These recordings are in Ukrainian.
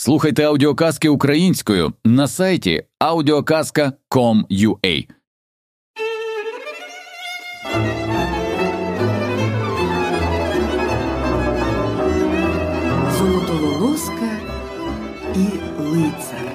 Слухайте аудіоказки українською на сайті audiokaska.com.ua. Золотоволоска і лицар.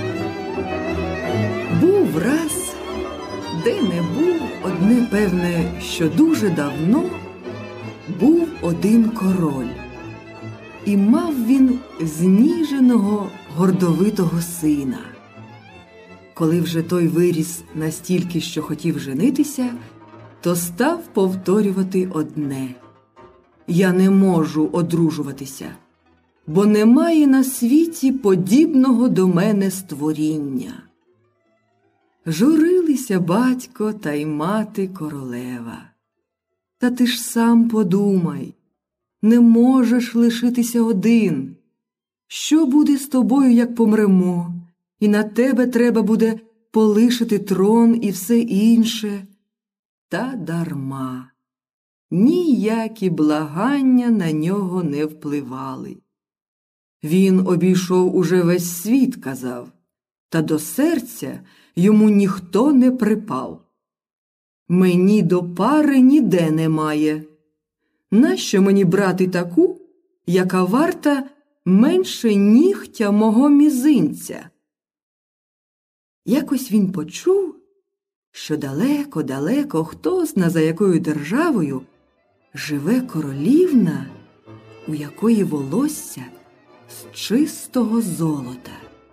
Був раз, де не був, одне певне, що дуже давно був один король. І мав він зніженого, гордовитого сина. Коли вже той виріс настільки, що хотів женитися, то став повторювати одне: «Я не можу одружуватися, бо немає на світі подібного до мене створіння». Журилися батько та й мати королева. «Та ти ж сам подумай, не можеш лишитися один. Що буде з тобою, як помремо, і на тебе треба буде полишити трон і все інше?» Та дарма. Ніякі благання на нього не впливали. Він обійшов уже весь світ, казав, та до серця йому ніхто не припав. «Мені до пари ніде немає. Нащо мені брати таку, яка варта менше нігтя мого мізинця?» Якось він почув, що далеко-далеко, хто зна за якою державою, живе королівна, у якої волосся з чистого золота.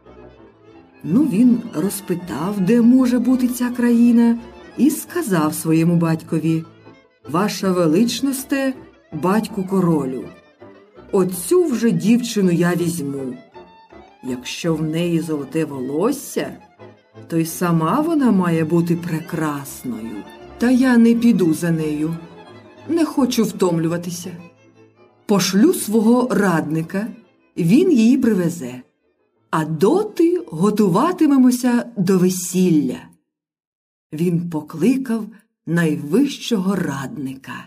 Він розпитав, де може бути ця країна, і сказав своєму батькові: «Ваша величносте, батьку королю, оцю вже дівчину я візьму. Якщо в неї золоте волосся, то й сама вона має бути прекрасною. Та я не піду за нею, не хочу втомлюватися. Пошлю свого радника, він її привезе, а доти готуватимемося до весілля». Він покликав найвищого радника.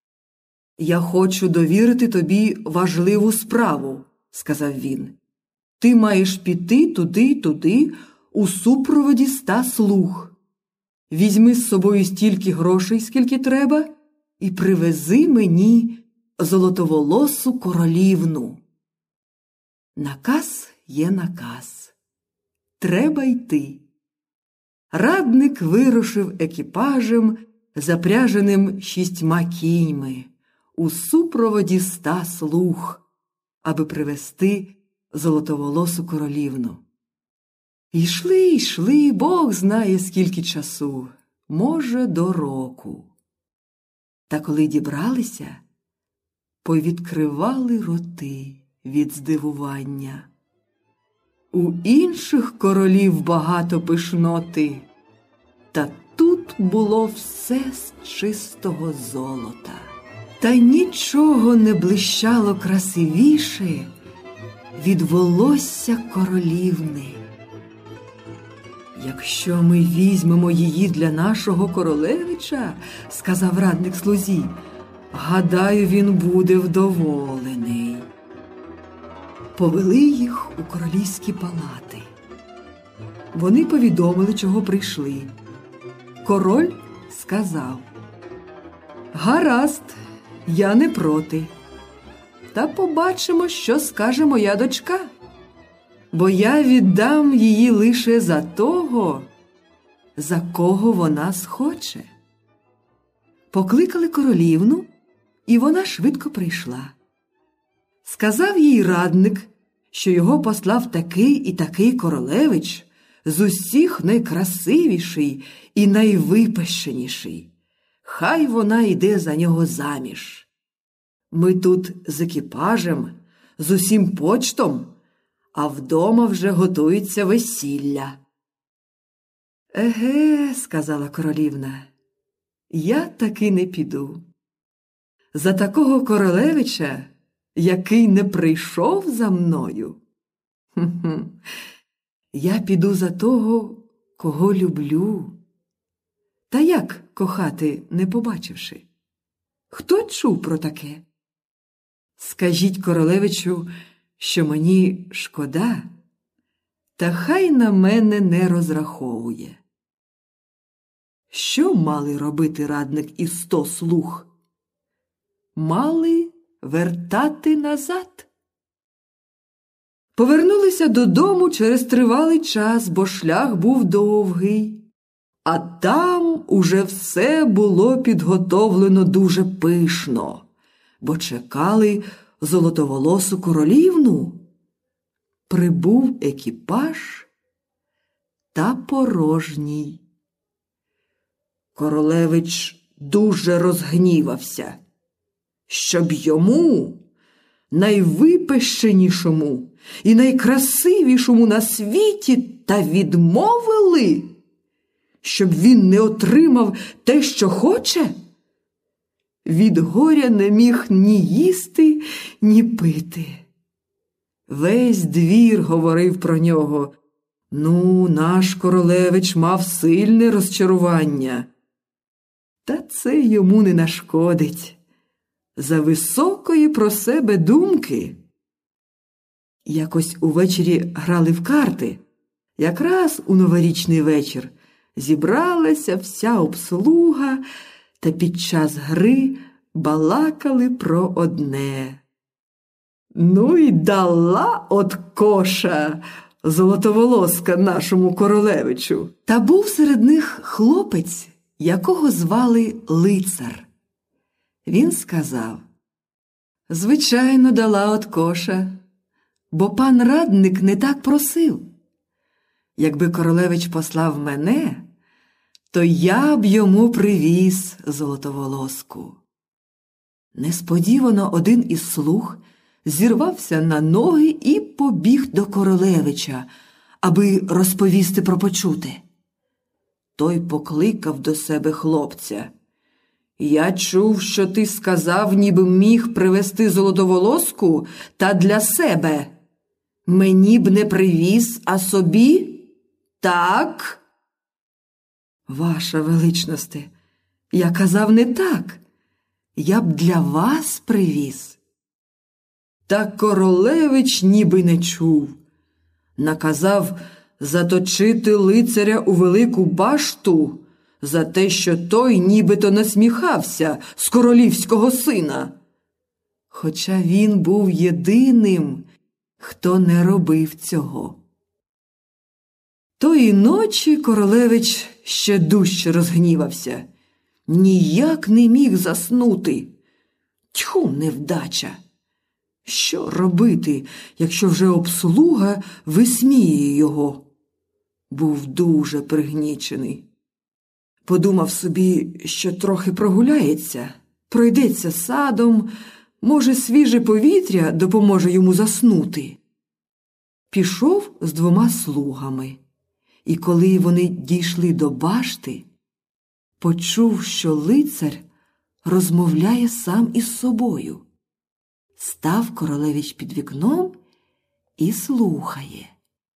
«Я хочу довірити тобі важливу справу», – сказав він. «Ти маєш піти туди й туди у супроводі 100 слуг. Візьми з собою стільки грошей, скільки треба, і привези мені золотоволосу королівну». Наказ є наказ. Треба йти. Радник вирушив екіпажем, запряженим 6 кіньми, у супроводі 100 слуг, аби привезти золотоволосу королівну. Йшли, Бог знає скільки часу, може, до року. Та коли дібралися, повідкривали роти від здивування. У інших королів багато пишноти, та тут було все з чистого золота. Та нічого не блищало красивіше від волосся королівни. «Якщо ми візьмемо її для нашого королевича, – сказав радник слузі, – гадаю, він буде вдоволений». Повели їх у королівські палати. Вони повідомили, чого прийшли. Король сказав: «Гаразд, я не проти. Та побачимо, що скаже моя дочка, бо я віддам її лише за того, за кого вона схоче». Покликали королівну, і вона швидко прийшла. Сказав їй радник, що його послав такий і такий королевич, з усіх найкрасивіший і найвипещеніший. Хай вона йде за нього заміж. Ми тут з екіпажем, з усім почтом, а вдома вже готується весілля. «Еге, – сказала королівна, – я таки не піду. За такого королевича, який не прийшов за мною? Я піду за того, кого люблю». Та як кохати, не побачивши? Хто чув про таке? Скажіть королевичу, що мені шкода, та хай на мене не розраховує. Що мали робити радник і 100 слуг? Мали вертати назад. Повернулися додому через тривалий час, бо шлях був довгий. А там уже все було підготовлено дуже пишно, бо чекали золотоволосу королівну. Прибув екіпаж та порожній. Королевич дуже розгнівався, щоб йому, найвипещенішому і найкрасивішому на світі, та відмовили, щоб він не отримав те, що хоче. Від горя не міг ні їсти, ні пити. Весь двір говорив про нього. Ну, наш королевич мав сильне розчарування. Та це йому не нашкодить. За високої про себе думки. Якось увечері грали в карти. Якраз у новорічний вечір зібралася вся обслуга, та під час гри балакали про одне. Ну й дала от коша золотоволоска нашому королевичу. Та був серед них хлопець, якого звали Лицар. Він сказав: звичайно, дала от коша, бо пан радник не так просив. Якби королевич послав мене, то я б йому привіз золотоволоску. Несподівано один із слуг зірвався на ноги і побіг до королевича, аби розповісти про почуте. Той покликав до себе хлопця. Я чув, що ти сказав, ніби міг привезти золотоволоску, та для себе. Мені б не привіз, а собі? Так? Ваша величносте, я казав не так. Я б для вас привіз. Та королевич ніби не чув. Наказав заточити лицаря у велику башту за те, що той нібито насміхався з королівського сина. Хоча він був єдиним, хто не робив цього. Тої ночі королевич ще дужче розгнівався. Ніяк не міг заснути. Тьху, невдача! Що робити, якщо вже обслуга висміює його? Був дуже пригнічений. Подумав собі, що трохи прогуляється, пройдеться садом, може, свіже повітря допоможе йому заснути. Пішов з 2 слугами, і коли вони дійшли до башти, почув, що лицар розмовляє сам із собою. Став королевич під вікном і слухає.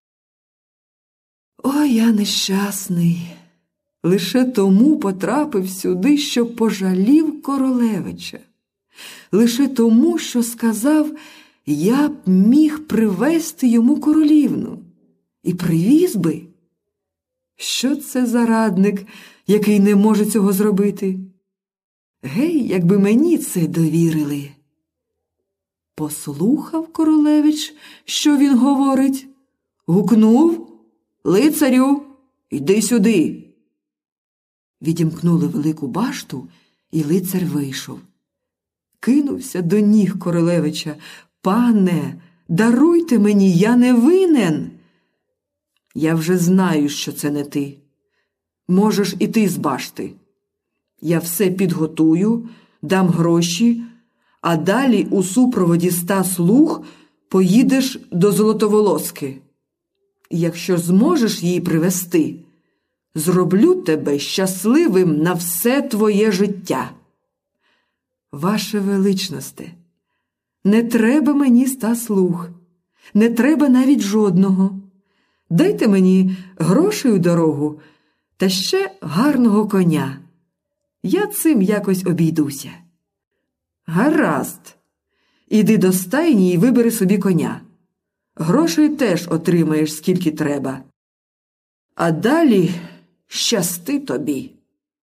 О, я нещасний! Лише тому потрапив сюди, що пожалів королевича. Лише тому, що сказав, я б міг привезти йому королівну. І привіз би. Що це за радник, який не може цього зробити? Гей, якби мені це довірили. Послухав королевич, що він говорить. Гукнув: лицарю, йди сюди. Відімкнули велику башту, і лицар вийшов. Кинувся до ніг королевича. Пане, даруйте мені, я не винен. Я вже знаю, що це не ти. Можеш іти з башти. Я все підготую, дам гроші, а далі у супроводі 100 слуг поїдеш до золотоволоски. Якщо зможеш її привезти, зроблю тебе щасливим на все твоє життя. Ваше величносте, не треба мені 100 слуг, не треба навіть жодного. Дайте мені грошей у дорогу та ще гарного коня. Я цим якось обійдуся. Гаразд. Іди до стайні і вибери собі коня. Грошей теж отримаєш, скільки треба. А далі щасти тобі.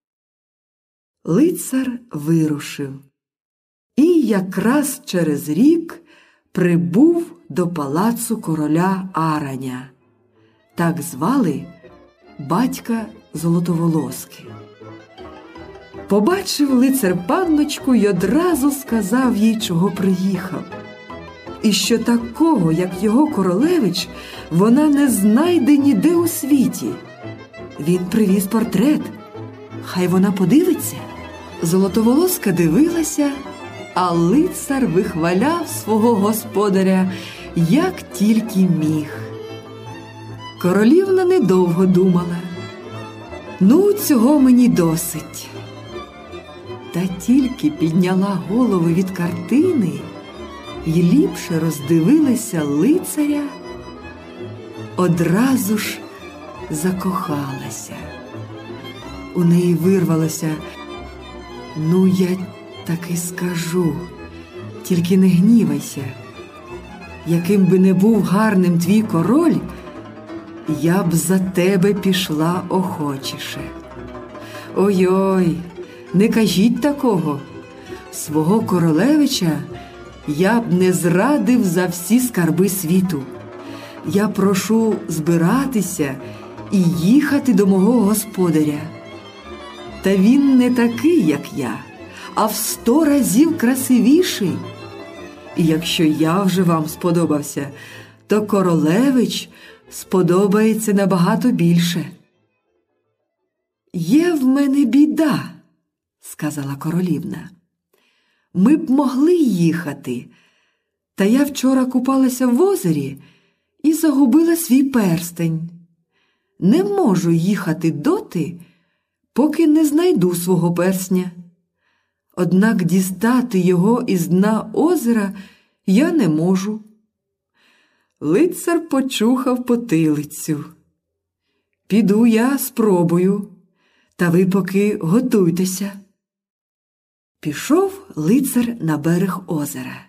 Лицар вирушив. І якраз через рік прибув до палацу короля Араня. Так звали батька Золотоволоски. Побачив лицар панночку й одразу сказав їй, чого приїхав. І що такого, як його королевич, вона не знайде ніде у світі. Він привіз портрет. Хай вона подивиться. Золотоволоска дивилася, а лицар вихваляв свого господаря, як тільки міг. Королівна недовго думала. Ну, цього мені досить. Та тільки підняла голову від картини й ліпше роздивилася лицаря, одразу ж закохалася. У неї вирвалося: «Ну, я таки скажу, тільки не гнівайся. Яким би не був гарним твій король, я б за тебе пішла охочіше». Ой-ой, не кажіть такого. Свого королевича я б не зрадив за всі скарби світу. Я прошу збиратися і їхати до мого господаря. Та він не такий, як я, а в 100 разів красивіший. І якщо я вже вам сподобався, то королевич сподобається набагато більше. «Є в мене біда», – сказала королівна. «Ми б могли їхати, та я вчора купалася в озері і загубила свій перстень. Не можу їхати доти, поки не знайду свого персня. Однак дістати його із дна озера я не можу». Лицар почухав потилицю. «Піду я спробую, та ви поки готуйтеся». Пішов лицар на берег озера.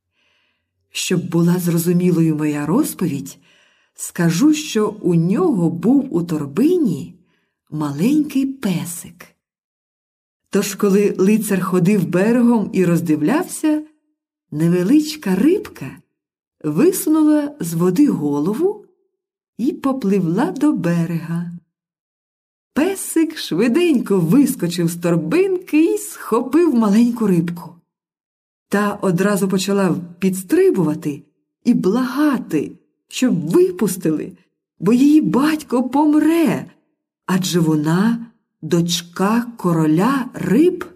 Щоб була зрозумілою моя розповідь, скажу, що у нього був у торбині маленький песик. Тож, коли лицар ходив берегом і роздивлявся, невеличка рибка висунула з води голову і попливла до берега. Песик швиденько вискочив з торбинки і схопив маленьку рибку. Та одразу почала підстрибувати і благати, щоб випустили, бо її батько помре, адже вона дочка короля риб.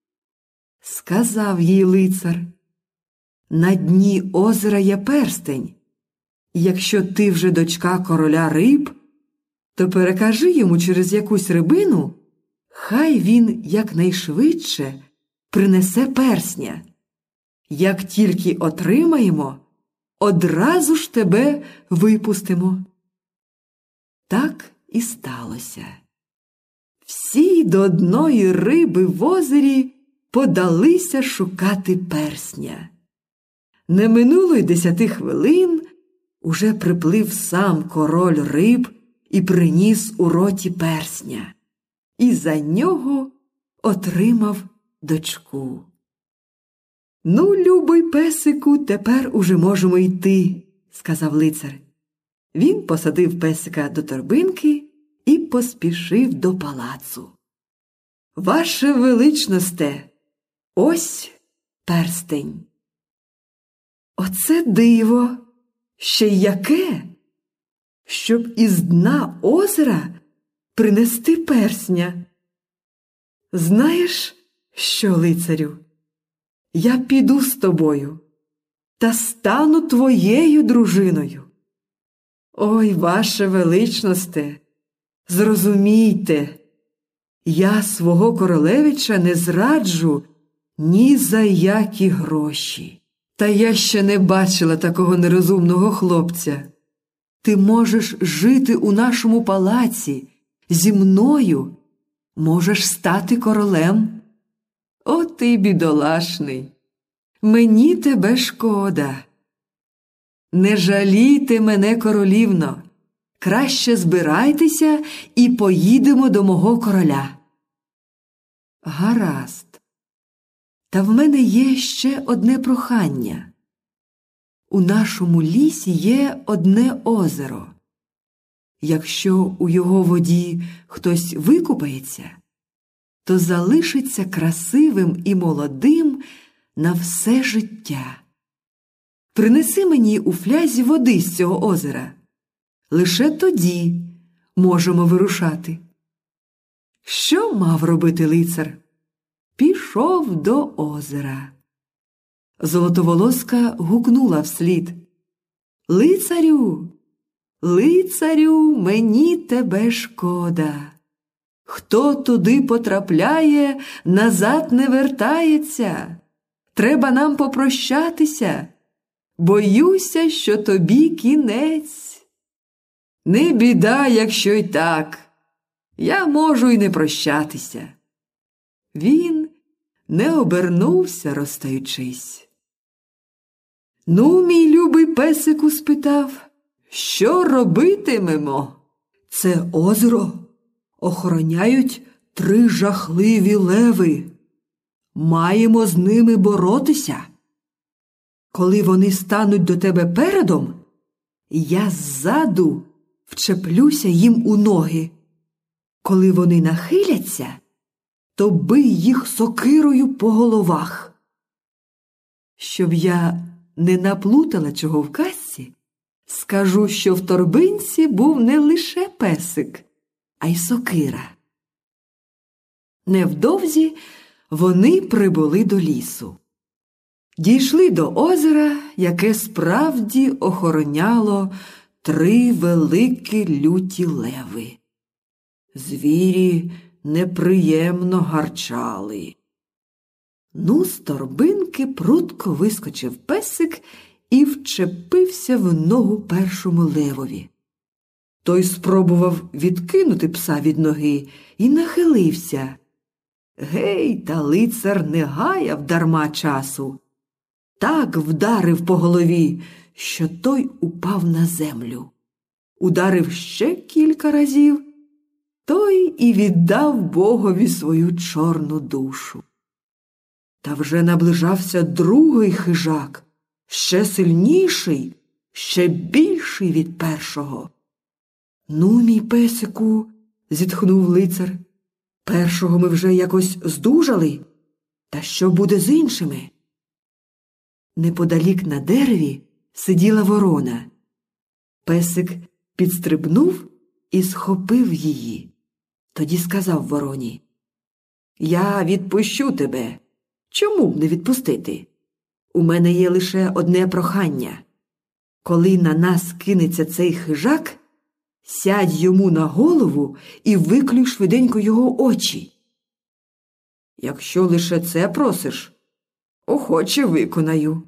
Сказав їй лицар: «На дні озера є перстень. Якщо ти вже дочка короля риб, то перекажи йому через якусь рибину, хай він якнайшвидше принесе персня. Як тільки отримаємо, одразу ж тебе випустимо». Так і сталося. Всі до одної риби в озері подалися шукати персня. Не минуло й 10 хвилин, уже приплив сам король риб і приніс у роті персня. І за нього отримав дочку. «Ну, любий песику, тепер уже можемо йти», – сказав лицар. Він посадив песика до торбинки і поспішив до палацу. «Ваше величносте, ось перстень». «Оце диво! Ще й яке! Щоб із дна озера принести персня. Знаєш що, лицарю? Я піду з тобою та стану твоєю дружиною. Ой, ваше величносте, зрозумійте, я свого королевича не зраджу ні за які гроші. Та я ще не бачила такого нерозумного хлопця. Ти можеш жити у нашому палаці, зі мною, можеш стати королем. О, ти бідолашний, мені тебе шкода». Не жалійте мене, королівно. Краще збирайтеся і поїдемо до мого короля. Гаразд. Та в мене є ще одне прохання. У нашому лісі є одне озеро. Якщо у його воді хтось викупається, то залишиться красивим і молодим на все життя. Принеси мені у флязі води з цього озера. Лише тоді можемо вирушати. Що мав робити лицар? Пішов до озера. Золотоволоска гукнула вслід: «Лицарю! Лицарю, мені тебе шкода! Хто туди потрапляє, назад не вертається. Треба нам попрощатися. Боюся, що тобі кінець». «Не біда, якщо й так. Я можу й не прощатися». Він не обернувся, розстаючись. «Ну, мій любий песику», – спитав, – «що робитимемо?» «Це озеро охороняють 3 жахливі леви. Маємо з ними боротися. Коли вони стануть до тебе передом, я ззаду вчеплюся їм у ноги. Коли вони нахиляться, то бий їх сокирою по головах». Щоб я не наплутала чого в казці, скажу, що в торбинці був не лише песик, а й сокира. Невдовзі вони прибули до лісу. Дійшли до озера, яке справді охороняло 3 великі люті леви. Звірі неприємно гарчали. Ну, з торбинки прудко вискочив песик і вчепився в ногу першому левові. Той спробував відкинути пса від ноги і нахилився. Гей, та лицар не гаяв дарма часу. Так вдарив по голові, що той упав на землю. Ударив ще кілька разів, той і віддав Богові свою чорну душу. Та вже наближався другий хижак, ще сильніший, ще більший від першого. «Ну, мій песику», – зітхнув лицар, – «першого ми вже якось здужали. Та що буде з іншими?» Неподалік на дереві сиділа ворона. Песик підстрибнув і схопив її. Тоді сказав вороні: «Я відпущу тебе. Чому б не відпустити? У мене є лише одне прохання. Коли на нас кинеться цей хижак, сядь йому на голову і виклюй швиденько його очі». «Якщо лише це просиш, охоче виконаю».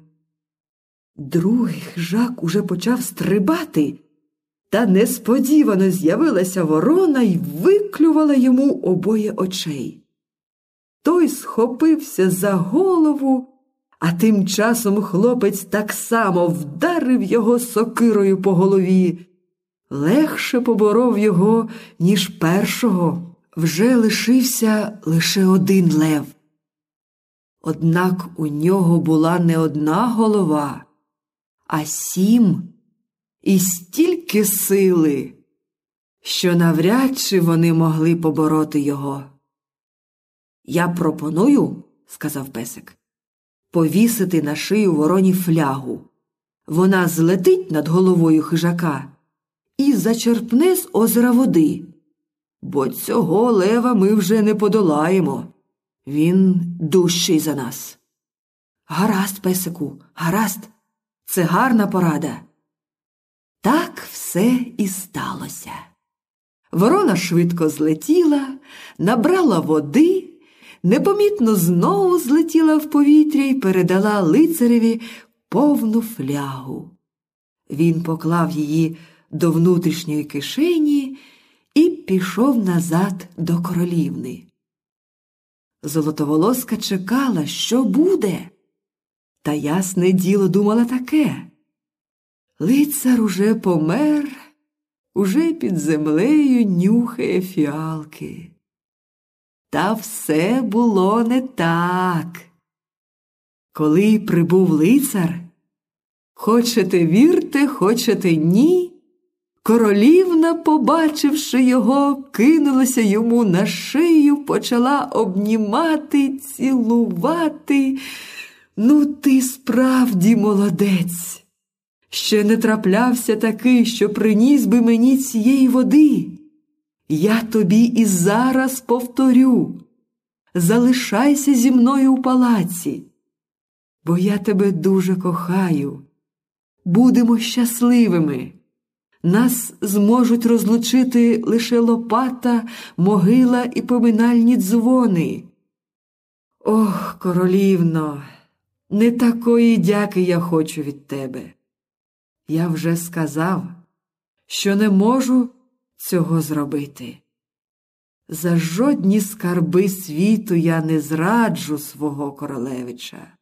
Другий хижак уже почав стрибати, та несподівано з'явилася ворона й виклювала йому обоє очей. Той схопився за голову, а тим часом хлопець так само вдарив його сокирою по голові. Легше поборов його, ніж першого. Вже лишився лише один лев. Однак у нього була не одна голова, а 7, і стільки сили, що навряд чи вони могли побороти його. «Я пропоную, – сказав песик, – повісити на шию вороні флягу. Вона злетить над головою хижака і зачерпне з озера води. Бо цього лева ми вже не подолаємо. Він дужчий за нас». «Гаразд, песику, гаразд. Це гарна порада». Так все і сталося. Ворона швидко злетіла, набрала води, непомітно знову злетіла в повітря і передала лицареві повну флягу. Він поклав її до внутрішньої кишені і пішов назад до королівни. Золотоволоска чекала, що буде. Та ясне діло думала таке: Лицар уже помер, уже під землею нюхає фіалки. Та все було не так. Коли прибув лицар, хочете вірте, хочете ні, королівна, побачивши його, кинулася йому на шию, почала обнімати, цілувати. «Ну ти справді молодець! Ще не траплявся такий, що приніс би мені цієї води. Я тобі і зараз повторю. Залишайся зі мною у палаці, бо я тебе дуже кохаю. Будемо щасливими. Нас зможуть розлучити лише лопата, могила і поминальні дзвони. Ох, королівно, не такої дяки я хочу від тебе. Я вже сказав, що не можу цього зробити. За жодні скарби світу я не зраджу свого королевича.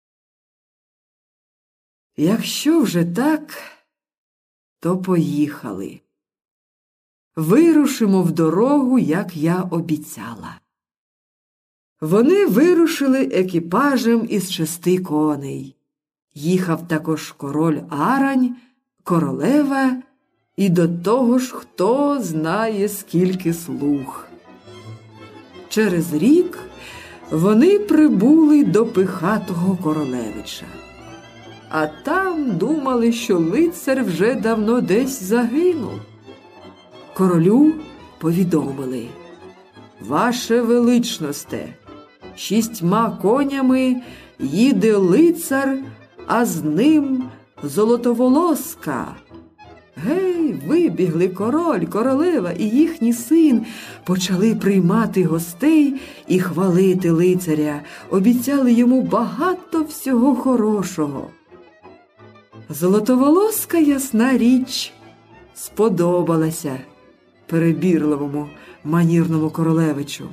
Якщо вже так, то поїхали. Вирушимо в дорогу, як я обіцяла. Вони вирушили екіпажем із 6 коней. Їхав також король Арань, королева і до того ж хто знає скільки слуг. Через рік вони прибули до пихатого королевича. А там думали, що лицар вже давно десь загинув. Королю повідомили: «Ваше величносте, 6 конями їде лицар, а з ним Золотоволоска». Гей, вибігли король, королева і їхній син, почали приймати гостей і хвалити лицаря, обіцяли йому багато всього хорошого. Золотоволоска, ясна річ, сподобалася перебірливому манірному королевичу.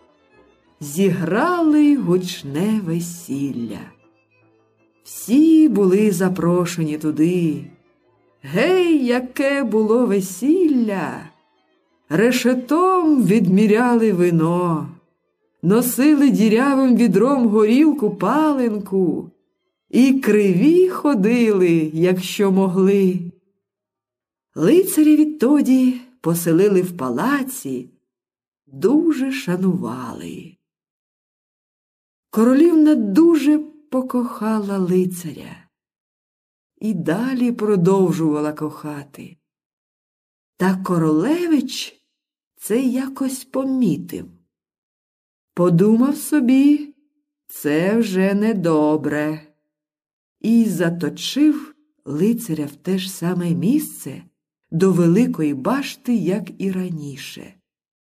Зіграли гучне весілля. Всі були запрошені туди. Гей, яке було весілля! Решетом відміряли вино, носили дірявим відром горілку паленку і криві ходили, якщо могли. Лицаря відтоді поселили в палаці, дуже шанували. Королівна дуже покохала лицаря і далі продовжувала кохати. Та королевич це якось помітив. Подумав собі, це вже недобре, і заточив лицаря в те ж саме місце до великої башти, як і раніше.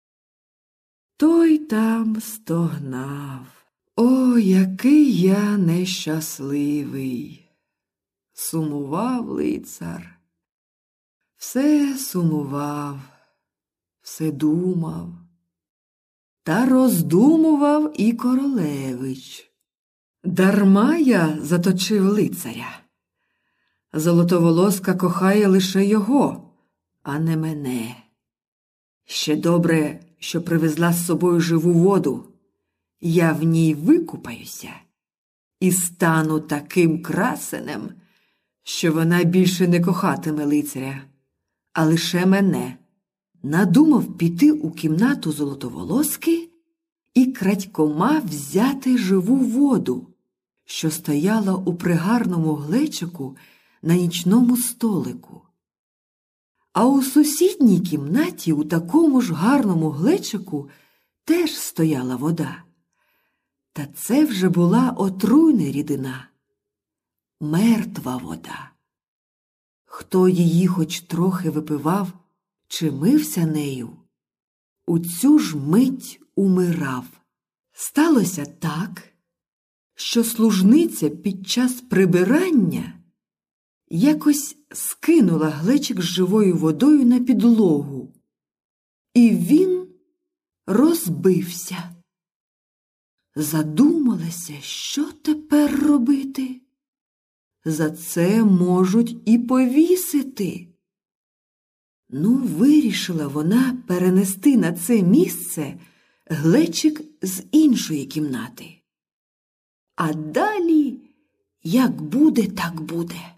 Той там стогнав: «О, який я нещасливий!» Сумував лицар, все сумував, все думав. Та роздумував і королевич. Дарма я заточив лицаря. Золотоволоска кохає лише його, а не мене. Ще добре, що привезла з собою живу воду. Я в ній викупаюся і стану таким красенем, що вона більше не кохатиме лицаря, а лише мене. Надумав піти у кімнату Золотоволоски і крадькома взяти живу воду, що стояла у пригарному глечику на нічному столику. А у сусідній кімнаті у такому ж гарному глечику теж стояла вода. Та це вже була отруйна рідина, мертва вода. Хто її хоч трохи випивав чи мився нею, у цю ж мить умирав. Сталося так, що служниця під час прибирання якось скинула глечик з живою водою на підлогу, і він розбився. Задумалася, що тепер робити. за це можуть і повісити. Ну, вирішила вона перенести на це місце глечик з іншої кімнати. А далі, як буде, так буде.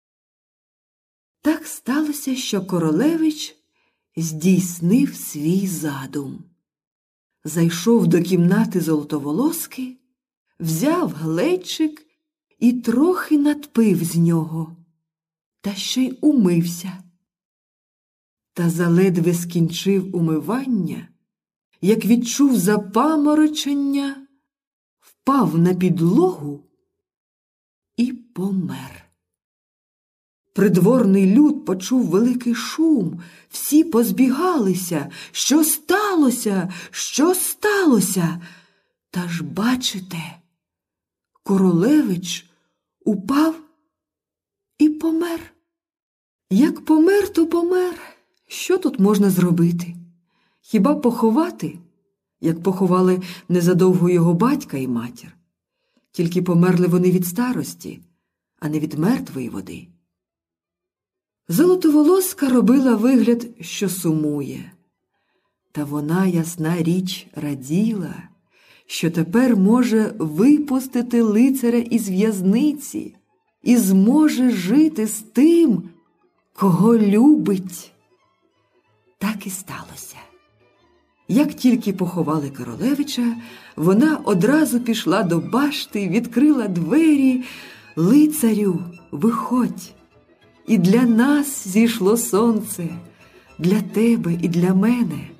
Так сталося, що королевич здійснив свій задум. Зайшов до кімнати Золотоволоски, взяв глечик і трохи надпив з нього, та ще й умився. Та заледве скінчив умивання, як відчув запаморочення, впав на підлогу і помер. Придворний люд почув великий шум, всі позбігалися. Що сталося? Що сталося? Та ж бачите, королевич упав і помер. Як помер, то помер. Що тут можна зробити? Хіба поховати, як поховали незадовго його батька і матір? Тільки померли вони від старості, а не від мертвої води. Золотоволоска робила вигляд, що сумує. Та вона, ясна річ, раділа, що тепер може випустити лицаря із в'язниці і зможе жити з тим, кого любить. Так і сталося. Як тільки поховали королевича, вона одразу пішла до башти, відкрила двері. «Лицарю, виходь! І для нас зійшло сонце, для тебе і для мене.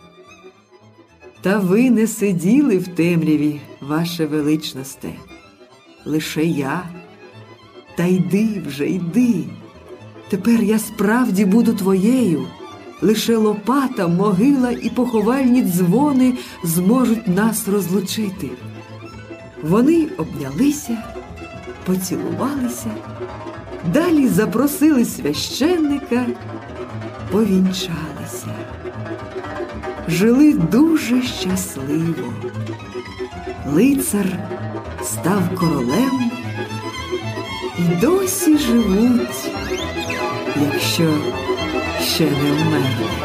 Та ви не сиділи в темряві, ваше величносте, лише я. Та йди вже, йди. Тепер я справді буду твоєю. Лише лопата, могила і поховальні дзвони зможуть нас розлучити». Вони обнялися, поцілувалися, далі запросили священника, повінчалися. Жили дуже щасливо. Лицар став королем і досі живуть, якщо ще не вмерли.